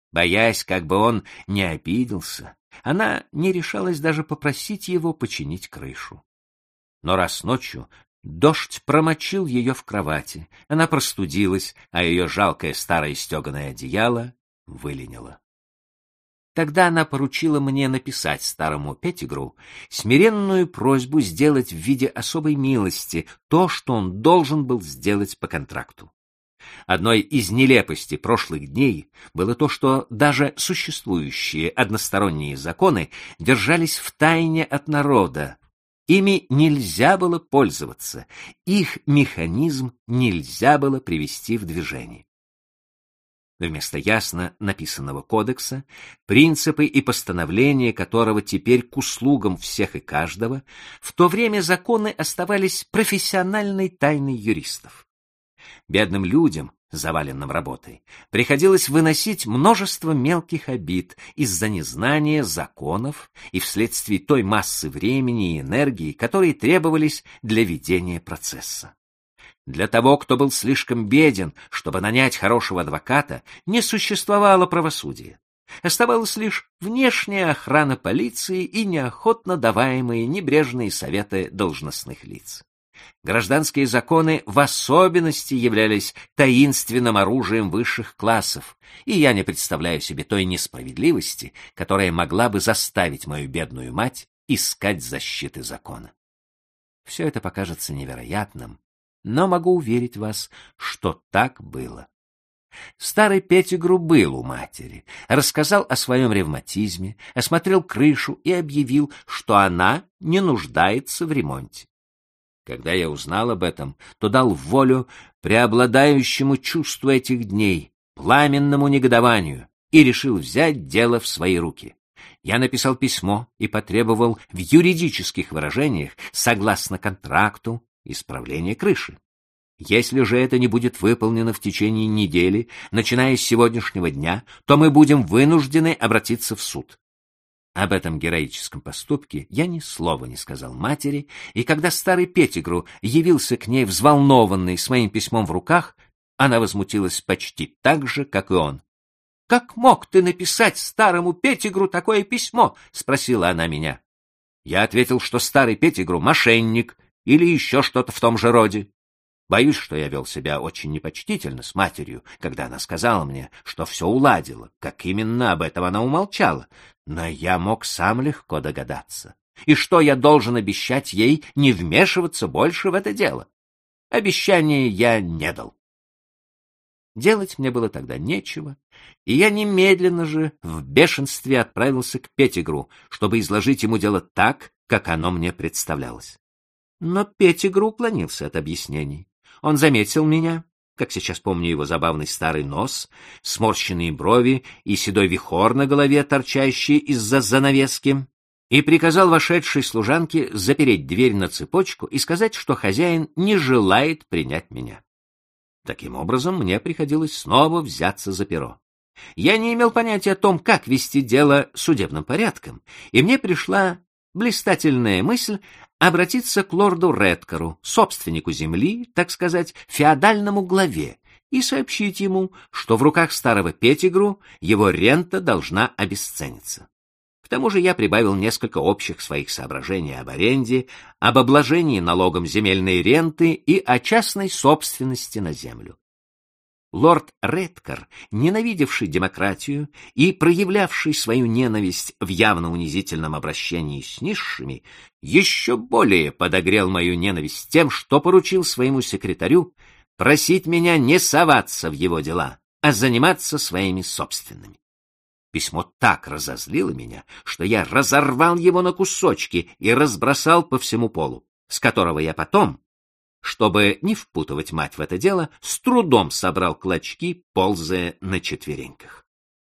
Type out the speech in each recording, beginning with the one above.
Боясь, как бы он не обиделся, она не решалась даже попросить его починить крышу. Но раз ночью дождь промочил ее в кровати, она простудилась, а ее жалкое старое стеганое одеяло выленило. Тогда она поручила мне написать старому Петтигру смиренную просьбу сделать в виде особой милости то, что он должен был сделать по контракту. Одной из нелепостей прошлых дней было то, что даже существующие односторонние законы держались в тайне от народа. Ими нельзя было пользоваться, их механизм нельзя было привести в движение. Вместо ясно написанного кодекса, принципы и постановления которого теперь к услугам всех и каждого, в то время законы оставались профессиональной тайной юристов. Бедным людям, заваленным работой, приходилось выносить множество мелких обид из-за незнания законов и вследствие той массы времени и энергии, которые требовались для ведения процесса. Для того, кто был слишком беден, чтобы нанять хорошего адвоката, не существовало правосудия. Оставалась лишь внешняя охрана полиции и неохотно даваемые небрежные советы должностных лиц. Гражданские законы в особенности являлись таинственным оружием высших классов, и я не представляю себе той несправедливости, которая могла бы заставить мою бедную мать искать защиты закона. Все это покажется невероятным, но могу уверить вас, что так было. Старый Петтигру был у матери, рассказал о своем ревматизме, осмотрел крышу и объявил, что она не нуждается в ремонте. Когда я узнал об этом, то дал волю преобладающему чувству этих дней, пламенному негодованию, и решил взять дело в свои руки. Я написал письмо и потребовал в юридических выражениях, согласно контракту, исправление крыши. Если же это не будет выполнено в течение недели, начиная с сегодняшнего дня, то мы будем вынуждены обратиться в суд. Об этом героическом поступке я ни слова не сказал матери, и когда старый Петтигру явился к ней взволнованный с моим письмом в руках, она возмутилась почти так же, как и он. «Как мог ты написать старому Петтигру такое письмо?» — спросила она меня. Я ответил, что старый Петтигру — мошенник или еще что-то в том же роде. Боюсь, что я вел себя очень непочтительно с матерью, когда она сказала мне, что все уладила, как именно об этом она умолчала, но я мог сам легко догадаться. И что я должен обещать ей не вмешиваться больше в это дело? Обещания я не дал. Делать мне было тогда нечего, и я немедленно же в бешенстве отправился к Петтигру, чтобы изложить ему дело так, как оно мне представлялось. Но Петтигру уклонился от объяснений. Он заметил меня, как сейчас помню его забавный старый нос, сморщенные брови и седой вихор на голове, торчащий из-за занавески, и приказал вошедшей служанке запереть дверь на цепочку и сказать, что хозяин не желает принять меня. Таким образом, мне приходилось снова взяться за перо. Я не имел понятия о том, как вести дело судебным порядком, и мне пришла блистательная мысль обратиться к лорду Редкеру, собственнику земли, так сказать, феодальному главе, и сообщить ему, что в руках старого Петтигру его рента должна обесцениться. К тому же я прибавил несколько общих своих соображений об аренде, об обложении налогом земельной ренты и о частной собственности на землю. Лорд Редкер, ненавидевший демократию и проявлявший свою ненависть в явно унизительном обращении с низшими, еще более подогрел мою ненависть тем, что поручил своему секретарю просить меня не соваться в его дела, а заниматься своими собственными. Письмо так разозлило меня, что я разорвал его на кусочки и разбросал по всему полу, с которого я потом, чтобы не впутывать мать в это дело, с трудом собрал клочки, ползая на четвереньках.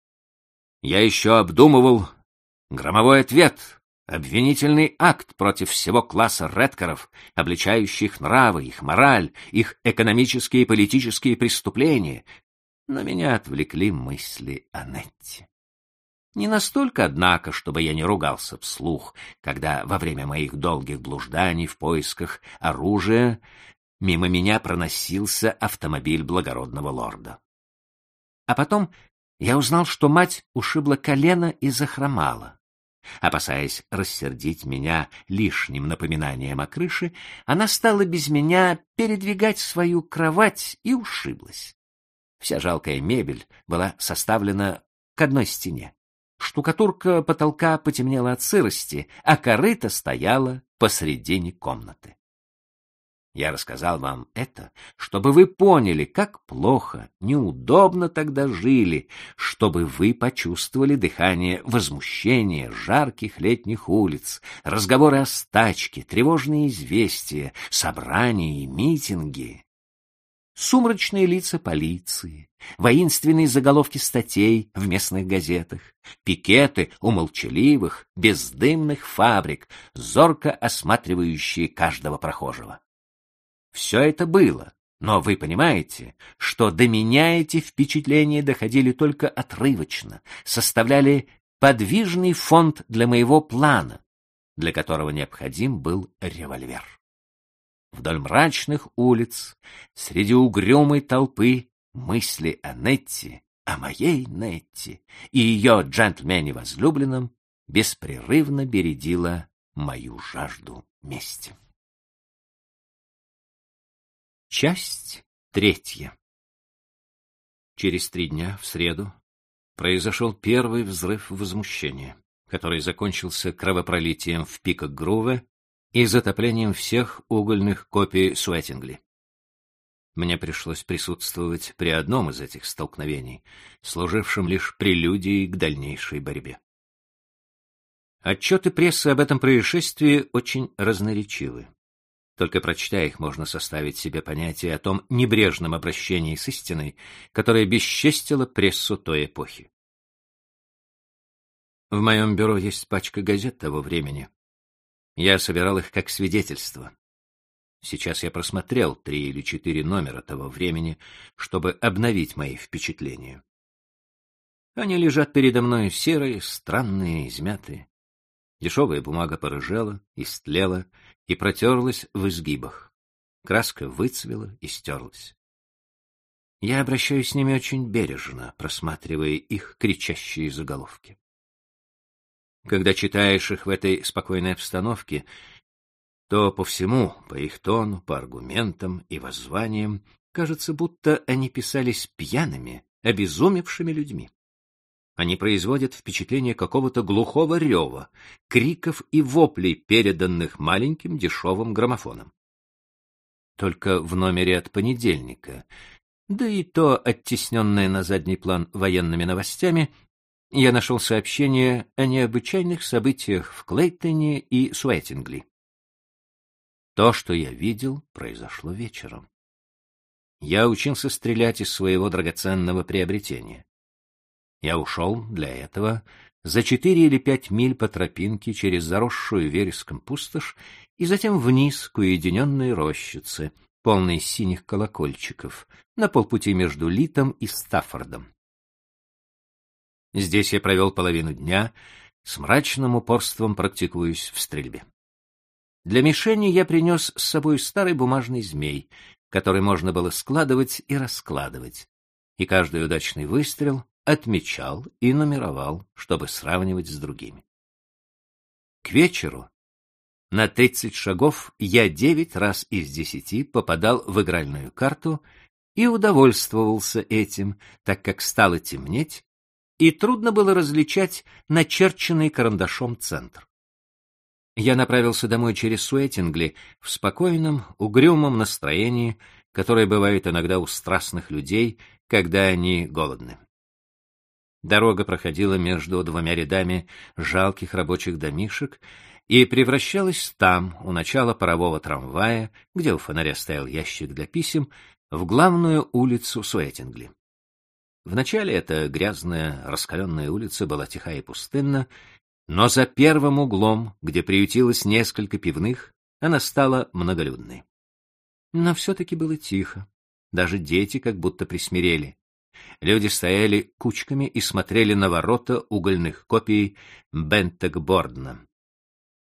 Я еще обдумывал громовой ответ, обвинительный акт против всего класса Редкеров, обличающий их нравы, их мораль, их экономические и политические преступления, но меня отвлекли мысли о Нетте. Не настолько, однако, чтобы я не ругался вслух, когда во время моих долгих блужданий в поисках оружия мимо меня проносился автомобиль благородного лорда. А потом я узнал, что мать ушибла колено и захромала. Опасаясь рассердить меня лишним напоминанием о крыше, она стала без меня передвигать свою кровать и ушиблась. Вся жалкая мебель была составлена к одной стене. Штукатурка потолка потемнела от сырости, а корыто стояло посредине комнаты. Я рассказал вам это, чтобы вы поняли, как плохо, неудобно тогда жили, чтобы вы почувствовали дыхание возмущения жарких летних улиц, разговоры о стачке, тревожные известия, собрания и митинги, сумрачные лица полиции, воинственные заголовки статей в местных газетах, пикеты у молчаливых, бездымных фабрик, зорко осматривающие каждого прохожего. Все это было, но вы понимаете, что до меня эти впечатления доходили только отрывочно, составляли подвижный фонд для моего плана, для которого необходим был револьвер. Вдоль мрачных улиц, среди угрюмой толпы, мысли о Нетти, о моей Нетти и ее джентльмене возлюбленном беспрерывно бередила мою жажду мести. Часть 3. Через 3 дня, в среду, произошел первый взрыв возмущения, который закончился кровопролитием в Пикок-Гроуве и затоплением всех угольных копий Суэттингли. Мне пришлось присутствовать при одном из этих столкновений, служившем лишь прелюдией к дальнейшей борьбе. Отчеты прессы об этом происшествии очень разноречивы. Только прочтя их, можно составить себе понятие о том небрежном обращении с истиной, которое бесчестило прессу той эпохи. В моем бюро есть пачка газет того времени. Я собирал их как свидетельство. Сейчас я просмотрел 3 или 4 номера того времени, чтобы обновить мои впечатления. Они лежат передо мной серые, странные, измятые. Дешевая бумага порыжела, истлела и протерлась в изгибах. Краска выцвела и стерлась. Я обращаюсь с ними очень бережно, просматривая их кричащие заголовки. Когда читаешь их в этой спокойной обстановке, то по всему, по их тону, по аргументам и воззваниям, кажется, будто они писались пьяными, обезумевшими людьми. Они производят впечатление какого-то глухого рева, криков и воплей, переданных маленьким дешевым граммофоном. Только в номере от понедельника, да и то оттесненное на задний план военными новостями, я нашел сообщение о необычайных событиях в Клейтоне и Суэттингли. То, что я видел, произошло вечером. Я учился стрелять из своего драгоценного приобретения. Я ушел для этого за 4 или 5 миль по тропинке через заросшую вереском пустошь и затем вниз к уединенной рощице, полной синих колокольчиков, на полпути между Литом и Стаффордом. Здесь я провел половину дня, с мрачным упорством практикуясь в стрельбе. Для мишени я принес с собой старый бумажный змей, который можно было складывать и раскладывать, и каждый удачный выстрел отмечал и нумеровал, чтобы сравнивать с другими. К вечеру на 30 шагов я 9 раз из 10 попадал в игральную карту и удовольствовался этим, так как стало темнеть, и трудно было различать начерченный карандашом центр. Я направился домой через Суэттингли в спокойном, угрюмом настроении, которое бывает иногда у страстных людей, когда они голодны. Дорога проходила между 2 рядами жалких рабочих домишек и превращалась там, у начала парового трамвая, где у фонаря стоял ящик для писем, в главную улицу Суэттингли. Вначале эта грязная, раскаленная улица была тиха и пустынна, но за первым углом, где приютилось несколько пивных, она стала многолюдной. Но все-таки было тихо, даже дети как будто присмирели. Люди стояли кучками и смотрели на ворота угольных копий Бентегбордна.